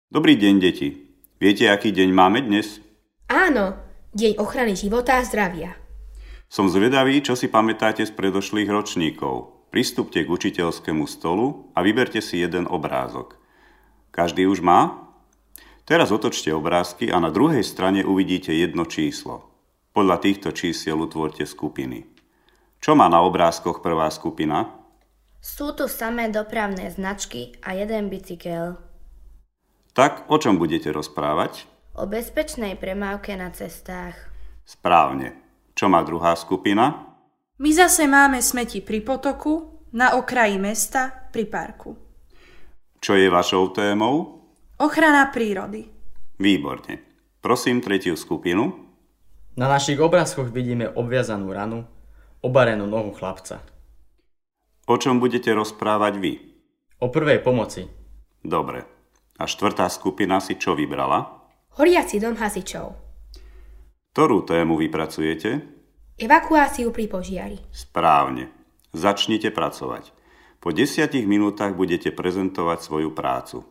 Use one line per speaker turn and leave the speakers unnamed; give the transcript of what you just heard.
Dobrý deň, deti. Viete, aký deň máme dnes?
Áno, deň ochrany života a zdravia.
Som zvedavý, čo si pamätáte z predošlých ročníkov. Pristúpte k učiteľskému stolu a vyberte si jeden obrázok. Každý už má? Teraz otočte obrázky a na druhej strane uvidíte jedno číslo. Podľa týchto čísiel utvorte skupiny. Čo má na obrázkoch prvá skupina?
Sú tu samé dopravné značky a jeden bicykel.
Tak, o čom budete rozprávať?
O bezpečnej premávke na cestách.
Správne. Čo má druhá skupina?
My zase máme smeti pri potoku, na okraji mesta, pri parku.
Čo je vašou témou?
Ochrana prírody.
Výborne. Prosím tretiu skupinu.
Na našich obrázkoch vidíme obviazanú ranu, obarenú nohu chlapca.
O čom budete rozprávať vy?
O prvej pomoci.
Dobre. A štvrtá skupina si čo vybrala?
Horiaci dom hasičov.
Ktorú tému vypracujete?
Evakuáciu pri požiari.
Správne. Začnite pracovať. Po 10 minútach budete prezentovať svoju prácu.